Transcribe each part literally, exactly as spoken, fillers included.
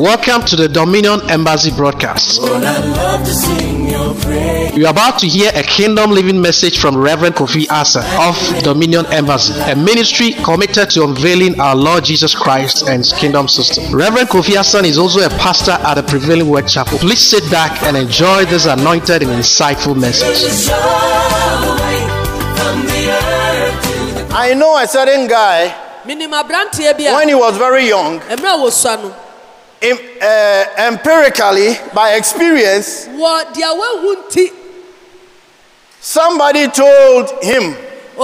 Welcome to the Dominion Embassy broadcast. Lord, I love to sing your praise. You are about to hear a kingdom living message from Reverend Kofi Asa of Dominion Embassy, a ministry committed to unveiling our Lord Jesus Christ and his kingdom system. Reverend Kofi Asa is also a pastor at the Prevailing Word Chapel. Please sit back and enjoy this anointed and insightful message. I know a certain guy, when he was very young, em, uh, empirically, by experience, somebody told him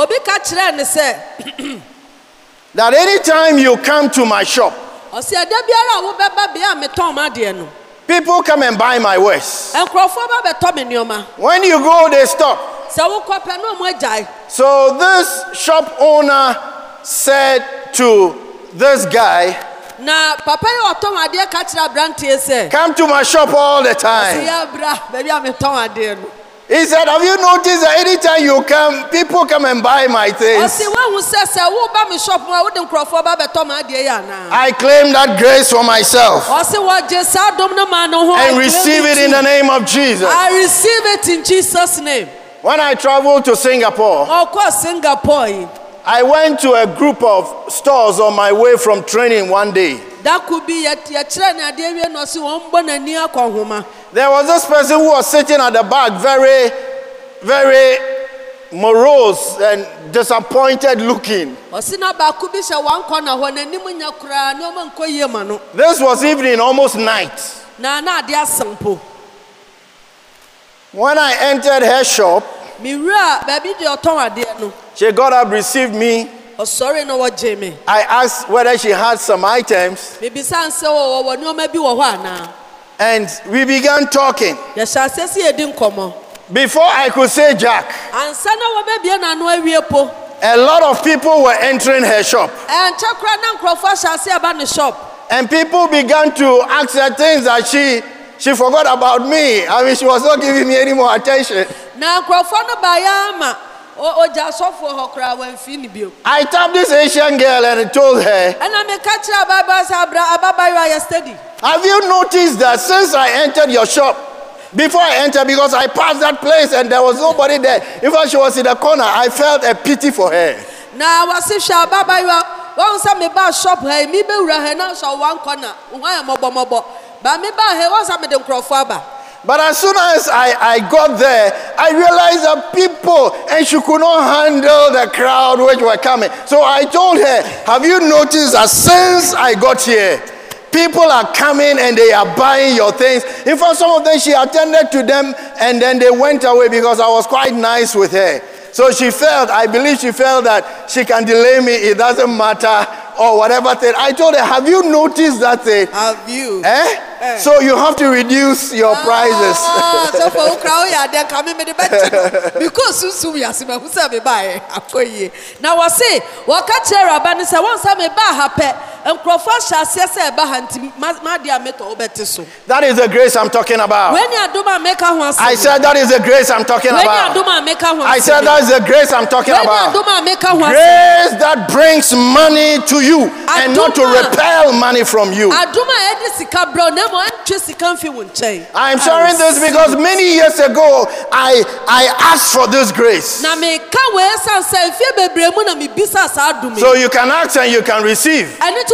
that anytime you come to my shop, people come and buy my wares. When you go, they stop. So this shop owner said to this guy, come to my shop all the time. He said, have you noticed that anytime you come, people come and buy my things? I claim that grace for myself and receive it in the name of Jesus. I receive it in Jesus' name. When I traveled to Singapore, of course, Singapore, I went to a group of stores on my way from training one day. That could be a There was this person who was sitting at the back, very, very morose and disappointed looking. This was evening, almost night. When I entered her shop, she got up, received me. I asked whether she had some items, and we began talking. Before I could say Jack, a lot of people were entering her shop, and people began to ask her things that she she forgot about me. I mean, she was not giving me any more attention. I tapped this Asian girl and told her, have you noticed that since I entered your shop, before I entered, because I passed that place and there was nobody there, in fact she was in the corner, I felt a pity for her. But as soon as I, I got there, I realized that people, and she could not handle the crowd which were coming. So I told her, have you noticed that since I got here, people are coming and they are buying your things? In fact, some of them, she attended to them and then they went away because I was quite nice with her. So she felt, I believe she felt that she can delay me, it doesn't matter, or whatever thing. I told her, have you noticed that thing? Have you? Eh? Eh. So you have to reduce your ah, prices. So for they're coming with the because now I say, what catch Rabban is once I may buy her pet and Crawford shall say, my dear metal better so. That is the grace I'm talking about. When you do my maker once, I said that is the grace I'm talking when about. you do my maker once, I said that is the grace I'm talking when about. you do my maker once, grace that brings money to you and not to repel money from you. I do my Edisica brown. I'm sharing this because many years ago I I asked for this grace. So you can ask and you can receive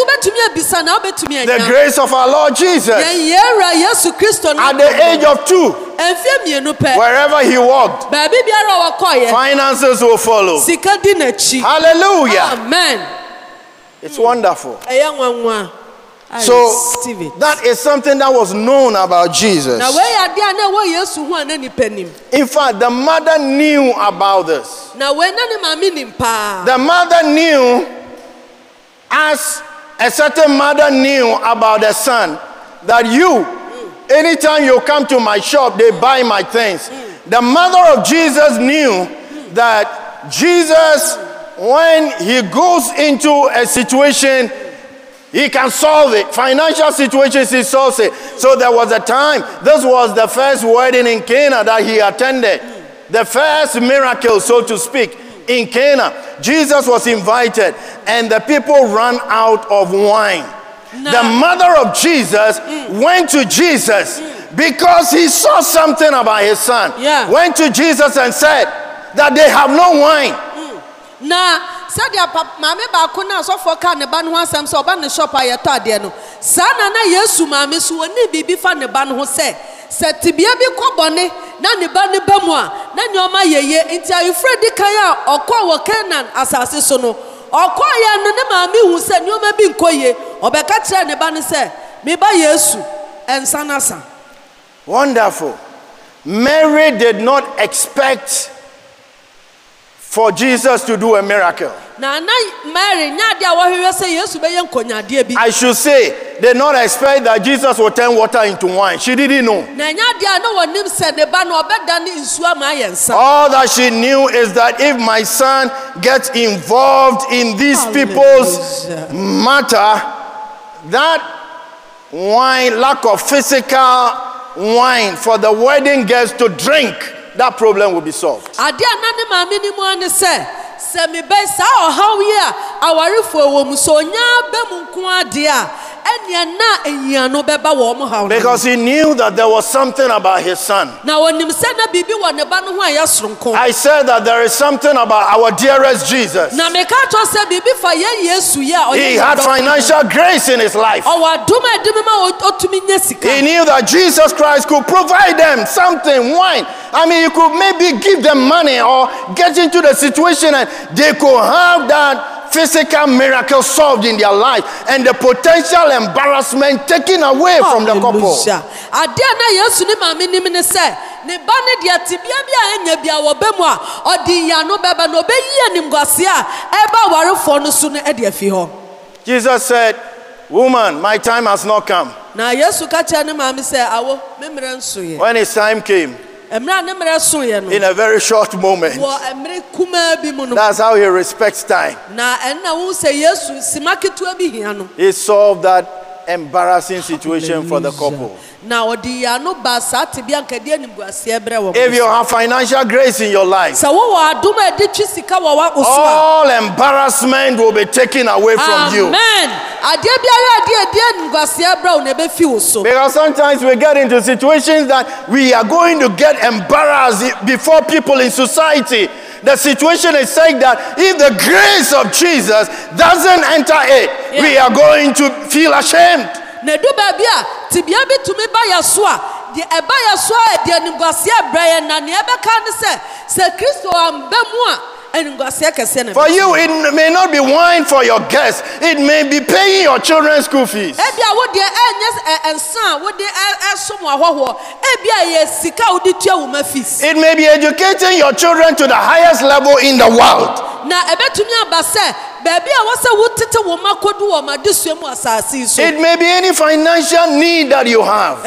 the grace of our Lord Jesus. At the age of two, wherever he walked, finances will follow. Hallelujah. Amen. It's wonderful. So that is something that was known about Jesus. In fact, the mother knew about this. The mother knew, as a certain mother knew about the son, that you, anytime you come to my shop, they buy my things. The mother of Jesus knew that Jesus, when he goes into a situation, he can solve it. Financial situations, he solves it. So there was a time, this was the first wedding in Cana that he attended. The first miracle, so to speak, in Cana. Jesus was invited and the people ran out of wine. The mother of Jesus mm. went to Jesus mm. because he saw something about his son. Yeah. Went to Jesus and said that they have no wine. Mm. Na said ya mama ba ko na so for ka ne ba no asem so ba ne shop ayeto ade no. Sa na na Yesu mama so oni bibi fa ne ba no ho se se tibia bi kobone na ne ba ne ba mu a na nyoma yeye nti ayufredi kan a okọ wo Canaan asase so no. Okoya no ne maami hu se nyoma bi nkoye obeka kire ne ba ne se me ba Yesu ensanasa. Wonderful. Mary did not expect for Jesus to do a miracle. Na na Mary nya dia wo hwe se Yesu be ye nkonyade bi. I should say did not expect that Jesus would turn water into wine. She didn't know. Na nya dia no wonim se ne ba no obeda ne nsu ama yensa. All that she knew is that if my son gets involved in these people's matter, that wine, lack of physical wine for the wedding guests to drink, that problem will be solved. Ade anane maami ni mu ane se se me be sa ohaw ye a awarefo wo mu so nya be mu nko ade a enia na ehia no beba wo mu haw. Because he knew that there was something about his son. Na wonim se na bibi wo ne ba no ho aye soronko. I said that there is something about our dearest Jesus. Na me ka to se bibi fa ye Yesu ye a he had financial grace in his life. O wa duma edimi ma otumi nya sika. He knew that Jesus Christ could provide them something, wine. I mean, you could maybe give them money or get into the situation and they could have that physical miracle solved in their life and the potential embarrassment taken away from the couple. Adia na Yesu ni maami ni me se ne ba ne dia tibia bia enya bia wo be mu a odi ya no beba no be yi animguase a eba warefo no so no e dia fi ho. Jesus said, "Woman, my time has not come." Na Yesu ka che ne maami se awo me mere nso ye. When his time came, in a very short moment, that's how he respects time. He solved that embarrassing situation for the couple. If you have financial grace in your life, all embarrassment will be taken away from you. Because sometimes we get into situations that we are going to get embarrassed before people in society. The situation is saying that if the grace of Jesus doesn't enter it, yeah. we are going to feel ashamed. Na du babia tibia bi tumi ba yasua di eba yasua di animguase abraye na ne ebeka ne se se Kristo ambemu a animguase kese na. For you it may not be wine for your guests, it may be paying your children's school fees. Ebia wo de enye ensan wo de esom ahoho ebia ye sika wo de tua wo ma fees. It may be educating your children to the highest level in the world. Na ebetumi abase it may be any financial need that you have.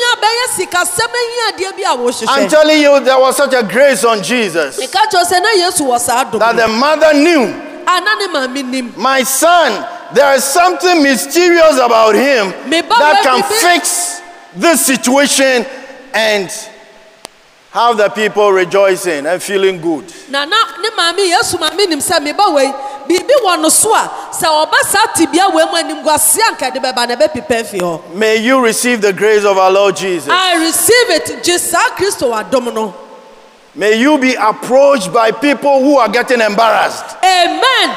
I'm telling you, there was such a grace on Jesus that the mother knew, my son, there is something mysterious about him that can fix this situation and have the people rejoicing and feeling good. Na na ne mami Yesu mami nim se me ba we bibi wono so a se obasa tibia we mu animguase anka de beba na be pipa fi ho. May you receive the grace of our Lord Jesus. I receive it Jesus Christo adom no. May you be approached by people who are getting embarrassed. Amen.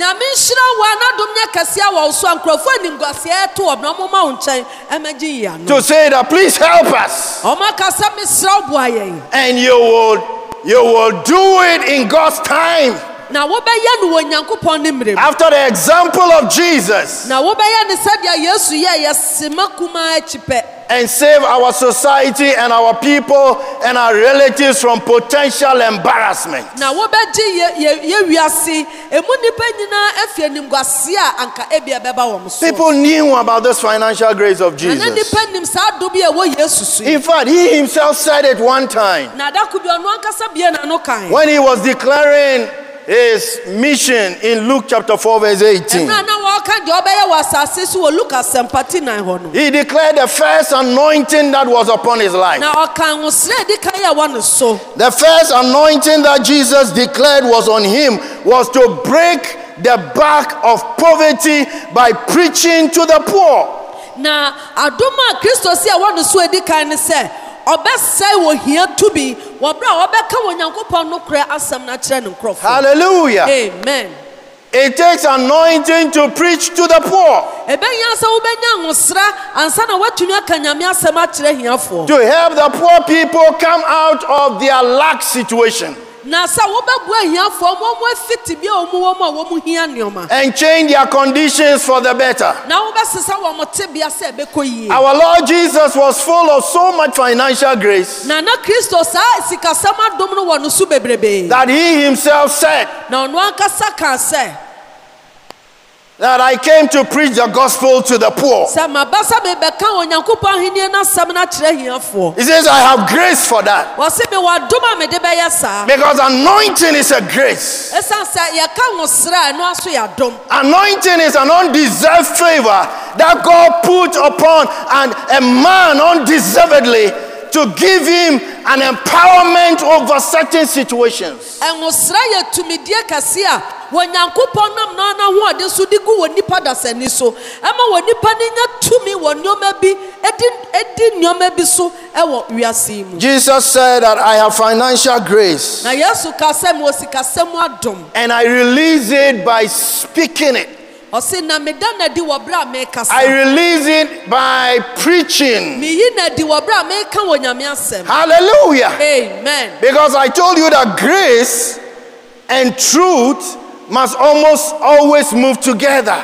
To say that please help us. And you will you will do it in God's time. After the example of Jesus. And save our society and our people and our relatives from potential embarrassment. People knew about this financial grace of Jesus. In fact, he himself said it one time when he was declaring his mission in Luke chapter four verse eighteen. He declared the first anointing that was upon his life. The first anointing that Jesus declared was on him was to break the back of poverty by preaching to the poor. Na adoma Kristo si awonu so edi kan ne se obesai wo hia tubi wo bra obeka wonyankopon no kura asam na kire ne nkrofo. Hallelujah. Amen. It takes anointing to preach to the poor. To help the poor people come out of their lack situation. And change their conditions for the better. Our Lord Jesus was full of so much financial grace that he himself said that I came to preach the gospel to the poor. He says, I have grace for that. Because anointing is a grace. Anointing is an undeserved favor that God put upon an, a man undeservedly to give him an empowerment over certain situations. Jesus said that I have financial grace, and I release it by speaking it. I release it by preaching. Hallelujah. Amen. Because I told you that grace and truth must almost always move together.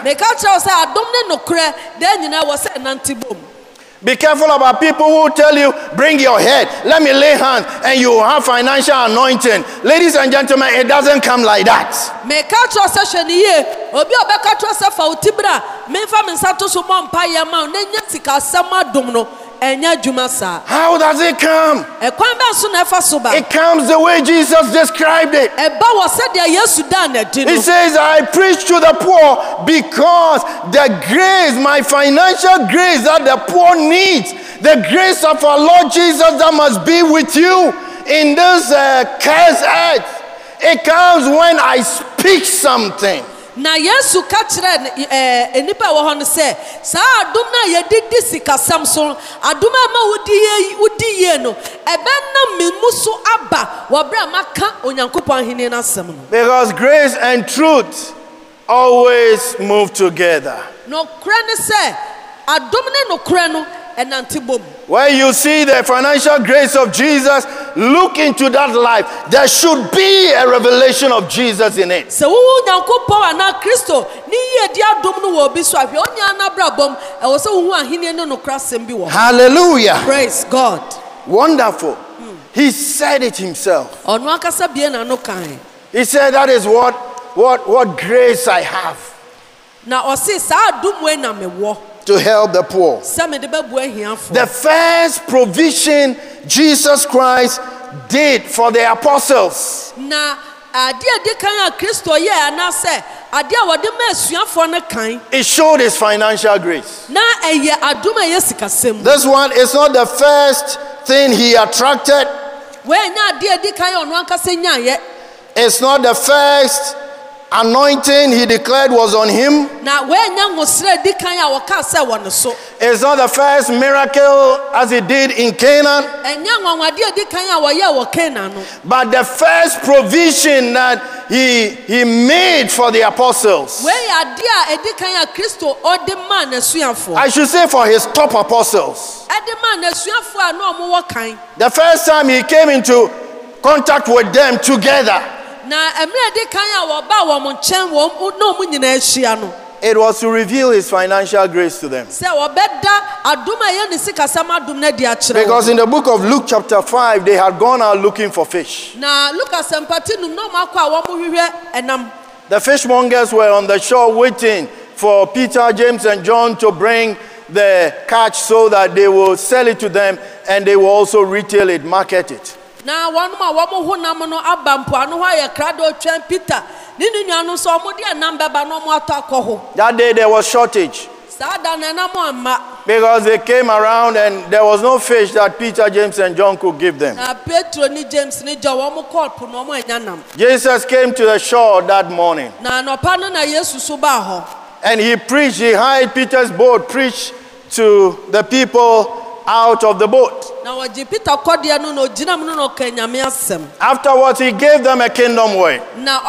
Be careful about people who tell you, bring your head, let me lay hands, and you have financial anointing. Ladies and gentlemen, it doesn't come like that. How does it come? It comes the way Jesus described it. He says, I preach to the poor because the grace, my financial grace that the poor needs, the grace of our Lord Jesus that must be with you in this uh, cursed earth, it comes when I speak something. Na Yesu ka kire eh enipa wo hono se sa adom na yedidi sikasam so adom ma wodi ye wodi ye no ebe na memu so aba wo bra maka onyankopon hene na asem no. Because grace and truth always move together. No kure ne se adom ne no kure no enante bom. Where you see the financial grace of Jesus, look into that life. There should be a revelation of Jesus in it. Hallelujah. Praise God. Wonderful. Hmm. He said it himself. He said that is what what what grace I have to help the poor. The first provision Jesus Christ did for the apostles, it showed his financial grace. This one is not the first thing he attracted. It's not the first anointing he declared was on him. It's not the first miracle as he did in Canaan. But the first provision that he, he made for the apostles, I should say for his top apostles, the first time he came into contact with them together, it was to reveal his financial grace to them. Because in the book of Luke chapter five, they had gone out looking for fish. The fishmongers were on the shore waiting for Peter, James, and John to bring the catch so that they will sell it to them and they will also retail it, market it. That day there was shortage. Because they came around and there was no fish that Peter, James, and John could give them. Jesus came to the shore that morning. And he preached, he hired Peter's boat, preached to the people out of the boat. Afterwards, he gave them a kingdom word.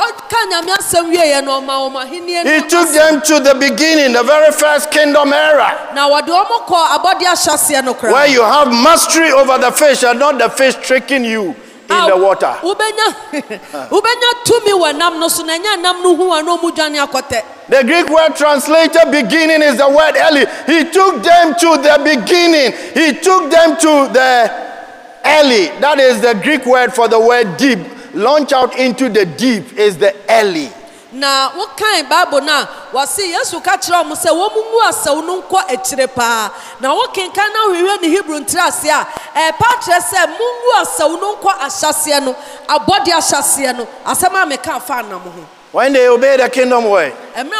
He took them to the beginning, the very first kingdom era, where you have mastery over the fish and not the fish tricking you in the water. The Greek word translated beginning is the word Eli. He took them to the beginning. He took them to the Eli. That is the Greek word for the word deep. Launch out into the deep is the Eli. Na what kind Bible na wasi Yesu ka kire omo se wo mumu asaw no nkọ ekire pa na wo kenkan na hwehwe ne Hebrew ntrase a e pa kire se mumu asaw no nkọ ahyase no abode ahyase no asema me ka fa na mo ho. When they obey the kingdom way,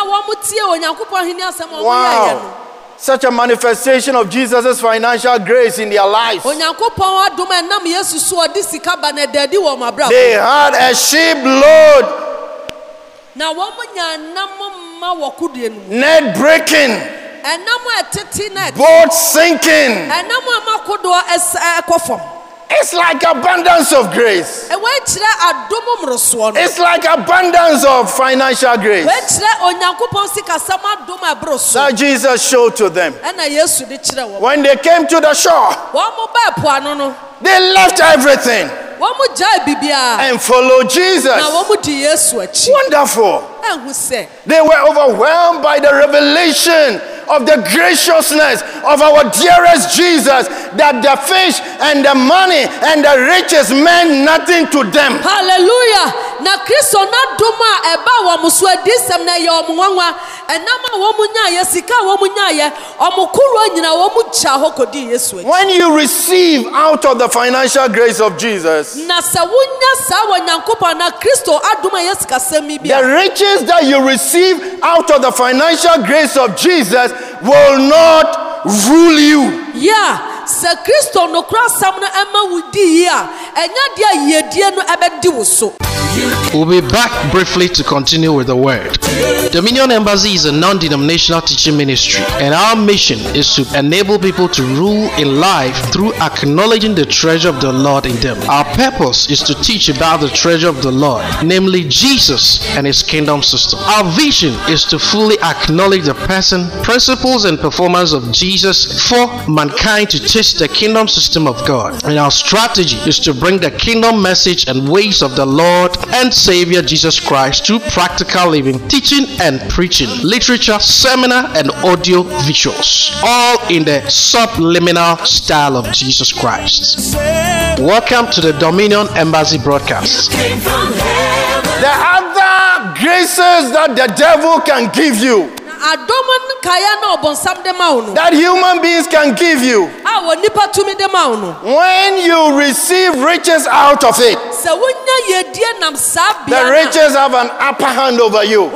wow, such a manifestation of Jesus' financial grace in their lives. They had a sheep load, net breaking, boat sinking. It's like abundance of grace. It's like abundance of financial grace that Jesus showed to them. When they came to the shore, they left everything and followed Jesus. Wonderful. They were overwhelmed by the revelation of the graciousness of our dearest Jesus, that the fish and the money and the riches meant nothing to them. Hallelujah. Na Kristo na duma eba wa muso adisem na ye omwanwa enama wo munya ye sika wo munya ye omukuru nyina wo mu cha hokodi Yesu. When you receive out of the financial grace of Jesus, na sa wunya sa wa nyankopon na Kristo aduma ye sika semi bia, the riches that you receive out of the financial grace of Jesus will not rule you. Yeah, se Kristo no kra sam no ema wudi ya enya dia yedie no ebedi wo so. We'll be back briefly to continue with the word. Dominion Embassy is a non-denominational teaching ministry, and our mission is to enable people to rule in life through acknowledging the treasure of the Lord in them. Our purpose is to teach about the treasure of the Lord, namely Jesus and his kingdom system. Our vision is to fully acknowledge the person, principles, and performance of Jesus for mankind to taste the kingdom system of God. And our strategy is to bring the kingdom message and ways of the Lord and Savior Jesus Christ through practical living, teaching and preaching, literature, seminar, and audio visuals, all in the subliminal style of Jesus Christ. Welcome to the Dominion Embassy broadcast. The other graces that the devil can give you, that human beings can give you, when you receive riches out of it, the riches have an upper hand over you.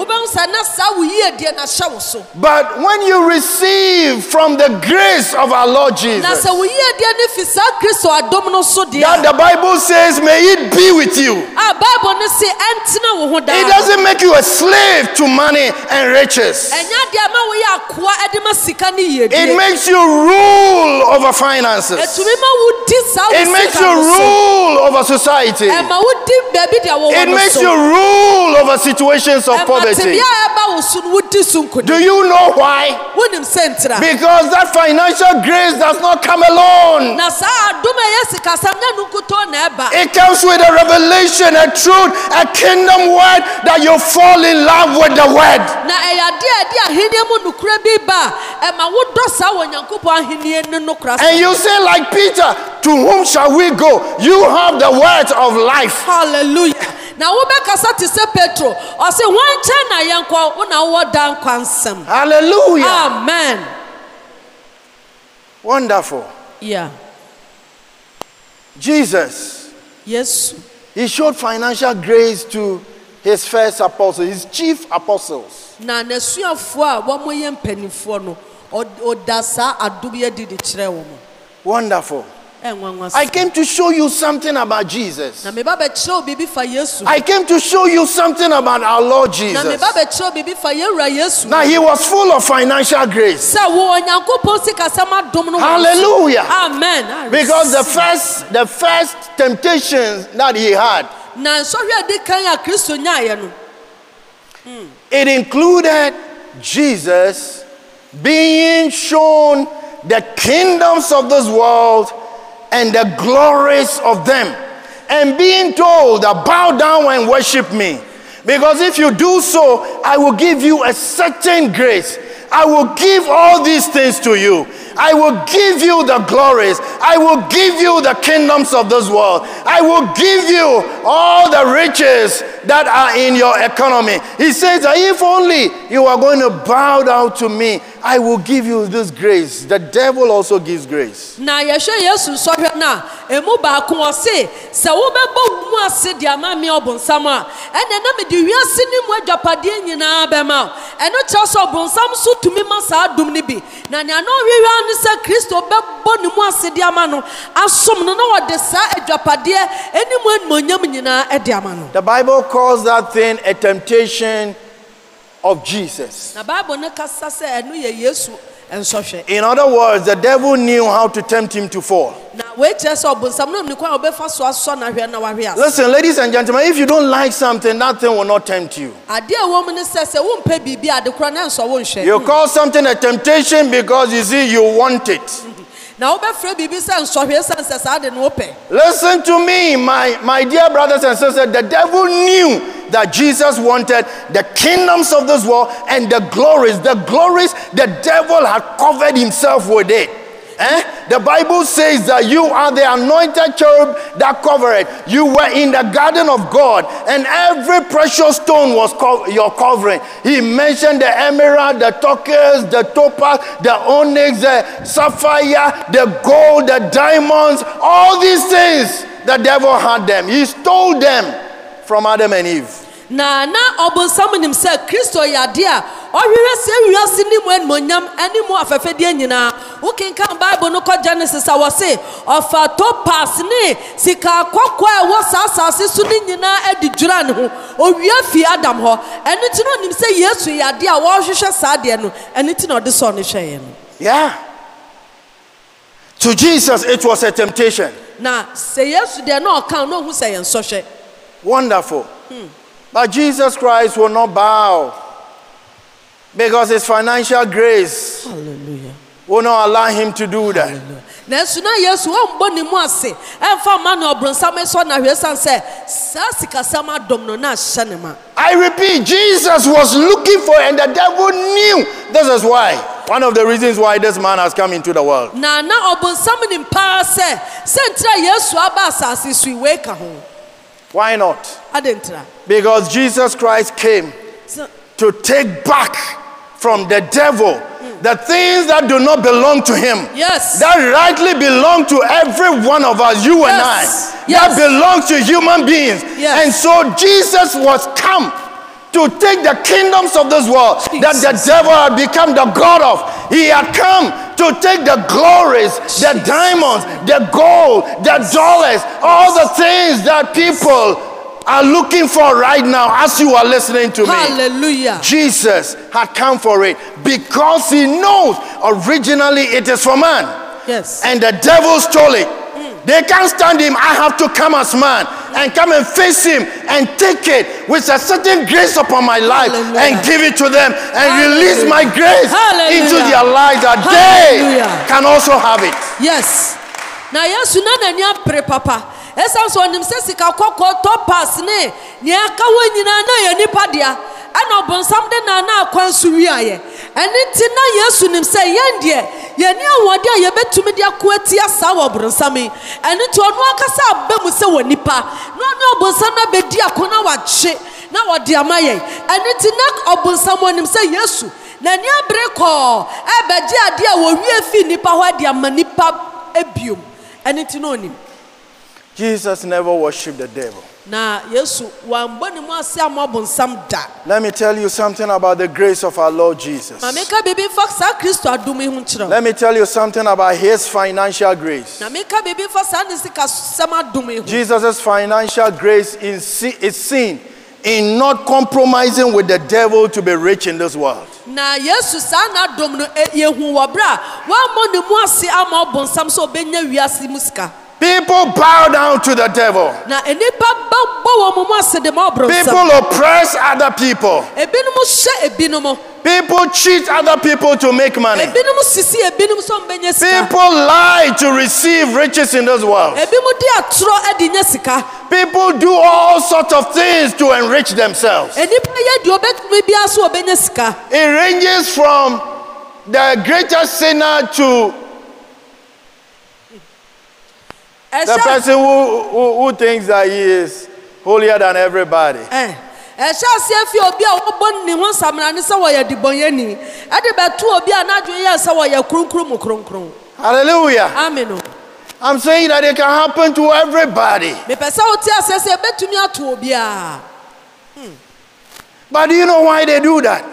But when you receive from the grace of our Lord Jesus, that the Bible says, may it be with you. It doesn't make you a slave to money and riches. It makes you rule over finances. It makes you rule over society. It makes you rule over situations of poverty. Do you know why? Because that financial grace does not come alone. It comes with a revelation, a truth, a kingdom word, that you fall in love with the word. And you say like Peter, to whom shall we go? You have the words of life. Hallelujah. Now we back us to say Petro. Or say one China yankwa una wadan kwansem. Hallelujah. Amen. Wonderful. Yeah. Jesus. Yes. He showed financial grace to his first apostles, his chief apostles. Na nesuafo a wo moye mpanifo no odasa adubye didi kire wo mo. Wonderful. I came to show you something about Jesus. I came to show you something about our Lord Jesus. Now he was full of financial grace. Hallelujah. Amen. Because the first the first temptations that he had, it included Jesus being shown the kingdoms of this world and the glories of them, and being told that bow down and worship me, because if you do so, I will give you a certain grace. I will give all these things to you. I will give you the glories. I will give you the kingdoms of this world. I will give you all the riches that are in your economy. He says that if only you are going to bow down to me, I will give you this grace. The devil also gives grace. Na yeshe Yesu sohwe na emu ba ko ose se wo bebo mu ase dia ma me obonsam a ene na me di wiase ni mu adwapade nyina be ma eno che so obonsam so tumi ma sa adum ni bi na ne no hwehwa ni se Kristo bebo ni mu ase dia ma no asom no na wode sa adwapade eni mu enmonyam nyina e dia ma no. The Bible calls that thing a temptation of Jesus. In other words, the devil knew how to tempt him to fall. Listen, ladies and gentlemen, if you don't like something, that thing will not tempt you. You call something a temptation because you see you want it. Listen to me, my, my dear brothers and sisters. The devil knew that Jesus wanted the kingdoms of this world and the glories. The glories, the devil had covered himself with it. Eh? The Bible says that you are the anointed cherub that covered it. You were in the garden of God, and every precious stone was co- your covering. He mentioned the emerald, the turquoise, the topaz, the onyx, the sapphire, the gold, the diamonds. All these things, the devil had them. He stole them from Adam and Eve. Na na obonsam nim se Kristo yade a ohwere se wiase ni mu enmonyam ani mu afefede nyina wo kenkan Bible no ko Genesis a wo se ofa topaz ni sika kokko a wo sasase su ni nyina adidwura ne ho owia fi Adam ho eni ti no nim se Yesu yade a wo hwehwe saade no eni ti no de so ne hweye no. Yeah. To Jesus it was a temptation. Na se Yesu de no kan no hu se yen so hwe. Wonderful. Hmm. But Jesus Christ will not bow because his financial grace Hallelujah. Will not allow him to do that. I repeat, Jesus was looking for, and the devil knew. This is why. One of the reasons why this man has come into the world. Why not? Because Jesus Christ came to take back from the devil mm. the things that do not belong to him. Yes. That rightly belong to every one of us, you yes. and I. Yes. That belongs to human beings. Yes. And so Jesus was come to take the kingdoms of this world Jesus. That the devil had become the God of. He had come to take the glories, Jesus. The diamonds, the gold, the dollars, all the things that people are looking for right now as you are listening to me. Hallelujah. Jesus had come for it because he knows originally it is for man. Yes. And the devil stole it. Mm. They can't stand him. I have to come as man and come and face him and take it with a certain grace upon my life. Hallelujah. And give it to them and Hallelujah. Release my grace Hallelujah. Into their lives that Hallelujah. They can also have it. Yes. Now yes, you know na pre papa. Esa so nim se sika kokko topaz ne ne aka wonyina na ye nipa dia ana obonsam de na na akwansu wiaye eni ti na Yesu nim se yendie ye ni awode a ye betumi dia ko atia sa wo bronsam eni to no akasa abemu se wo nipa no no obonsam na bedi akona wache na wode amaye eni ti na obonsam nim se Yesu na ni abre ko e beji ade a wo wie fi nipa ho ade amanipa ebiom eni ti no nim. Jesus never worshipped the devil. Let me tell you something about the grace of our Lord Jesus. Let me tell you something about his financial grace. Jesus' financial grace is seen in not compromising with the devil to be rich in this world. People bow down to the devil. People oppress other people. People cheat other people to make money. People lie to receive riches in this world. People do all sorts of things to enrich themselves. It ranges from the greatest sinner to the person who, who, who thinks that he is holier than everybody. Hallelujah. Amen. I'm saying that it can happen to everybody. Hmm. But do you know why they do that?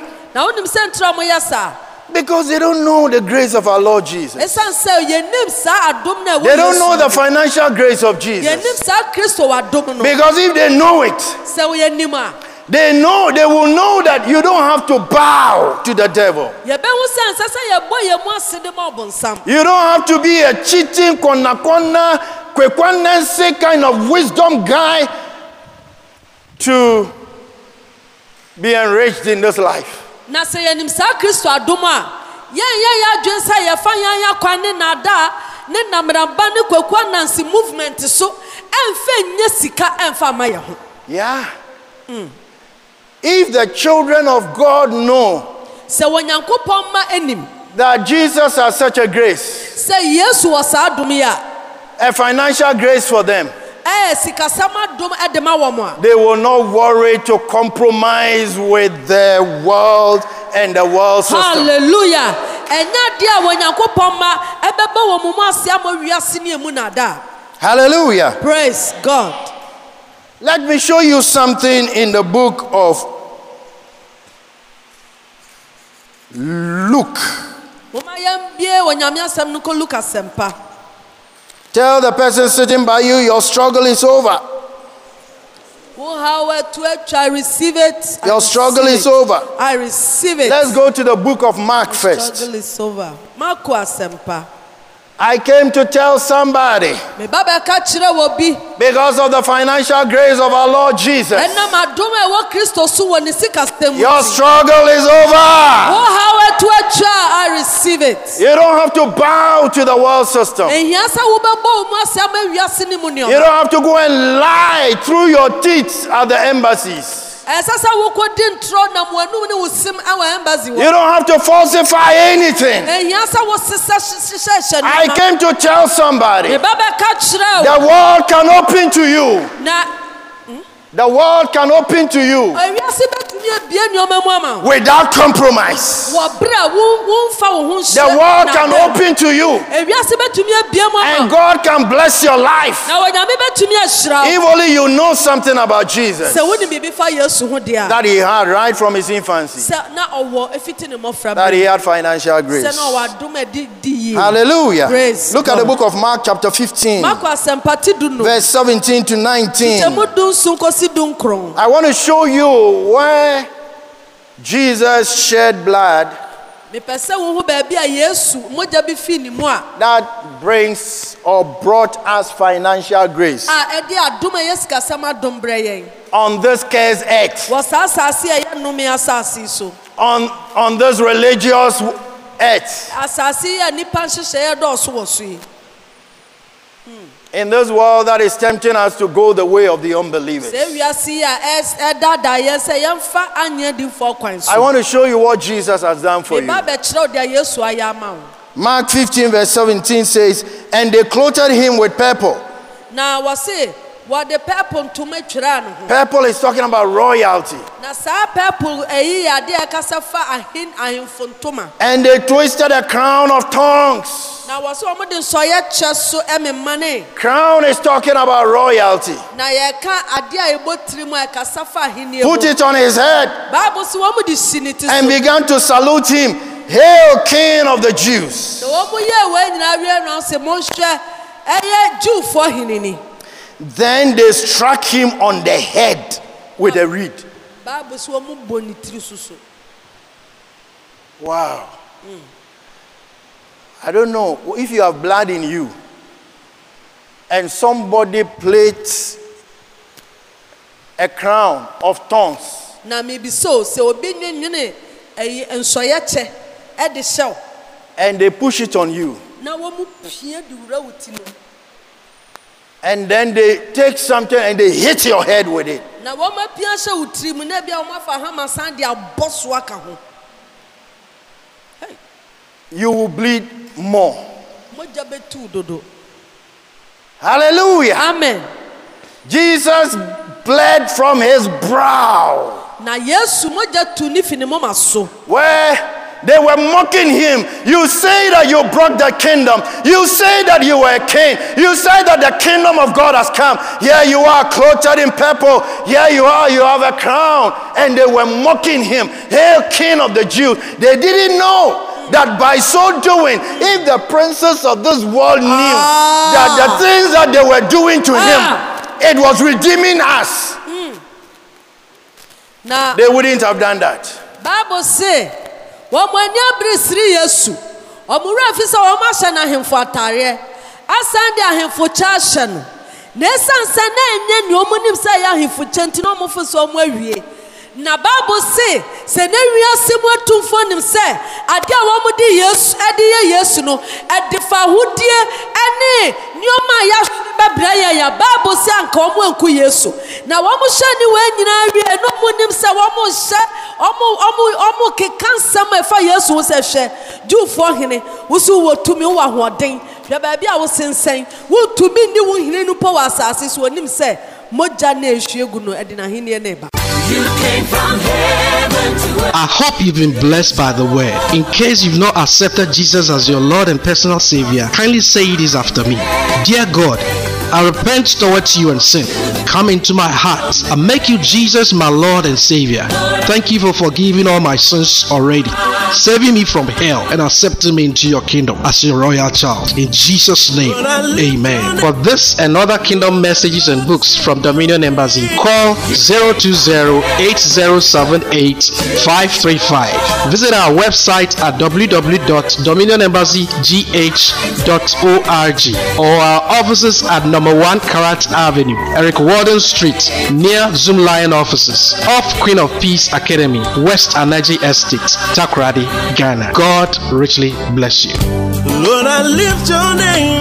Because they don't know the grace of our Lord Jesus. They don't know the financial grace of Jesus. Because if they know it, they know, they will know that you don't have to bow to the devil. You don't have to be a cheating, kona kona, kwekwanense kind of wisdom guy to be enriched in this life. Na se yenim sa Kristo adoma yen yen ya dwensa ye fa yan ya kwane na da ne namramba ne kwakwa nansi movement so emfa nya sika emfa ma ye ho. Yeah. Mm. If the children of God know se wonyankopon ma enim that Jesus has such a grace, se Yesu was adom ya, a financial grace for them, they will not worry to compromise with the world and the world system. Hallelujah. Hallelujah. Praise God. Let me show you something in the book of Luke. Tell the person sitting by you, your struggle is over. I receive it. Your struggle is over. I receive it. Let's go to the book of Mark first. Struggle is over. I came to tell somebody, because of the financial grace of our Lord Jesus, your struggle is over. I receive it. You don't have to bow to the world system. You don't have to go and lie through your teeth at the embassies. You don't have to falsify anything. I came to tell somebody, the world can open to you. The world can open to you without compromise. The world can open to you and God can bless your life. If only you know something about Jesus that he had right from his infancy, that he had financial grace. Hallelujah. Praise Look God. at the book of Mark chapter fifteen, verse seventeen to nineteen. I want to show you where Jesus shed blood that brings or brought us financial grace on this cursed earth, on, on this religious earth. In this world that is tempting us to go the way of the unbelievers. I want to show you what Jesus has done for you. Mark fifteen verse seventeen says, and they clothed him with purple. Now was say what the purple to me chirano. Purple is talking about royalty. And And they twisted a crown of tongues Crown is talking about royalty. Put it on his head and began to salute him. Hail, King of the Jews. Then they struck him on the head with a reed. Wow. Mm. I don't know if you have blood in you and somebody plates a crown of thorns. Na maybe so so obi nwenwene eh ensoye e de show and they push it on you. Na wo mu pia di wura wuti no. And then they take something and they hit your head with it. Na wo ma pia hye wutiri mu na bia wo ma fa hama san de aboso aka ho. Hey. You will bleed more. Hallelujah. Amen. Jesus bled from his brow. Where they were mocking him. You say that you broke the kingdom. You say that you were a king. You say that the kingdom of God has come. Here you are, clothed in purple. Here you are, you have a crown. And they were mocking him. Hail, King of the Jews. They didn't know that by so doing, if the princes of this world knew ah. that the things that they were doing to ah. him, it was redeeming us, mm. now, they wouldn't have done that. Bible say, "Wamanya brisri Yesu, omura fisa wamasha na hemfo atare, asande ahemfo chasha no. Nesansa na enye ni omunim say ahemfo chenti no omfo so omu awie." Na Bible say, se ne wiase mu atumfo nim se ade a wo mu di Yesu ade ye Yesu no ade fa hudie ene nyoma ya bebra ya ya Bible say anka wo mu anku Yesu na wo mu hye ni we nyina wie no mu nim se wo mu hye omu omu omu ke kansam e fa Yesu wo se hye Jufo hene wo su wo tumi wo ahoden hwe ba bia wo sensen wo tumi ni wo hene no po asase so nim se moja na ehwiegu no ade na hene ne ba. You came from heaven to earth. I hope you've been blessed by the word. In case you've not accepted Jesus as your Lord and personal Savior, kindly say this after me. Dear God, I repent towards you and sin. Come into my heart and make you Jesus my Lord and Savior. Thank you for forgiving all my sins already, saving me from hell and accepting me into your kingdom as your royal child. In Jesus' name, amen. For this and other kingdom messages and books from Dominion Embassy, call zero two zero, eight zero seven eight, five three five. Visit our website at w w w dot dominion embassy g h dot org or our offices at number one Karat Avenue, Eric Warden Street, near Zoom Lion offices, off Queen of Peace Academy, West Anaji Estate, Takoradi, Ghana. God richly bless you. Lord, I lift your name.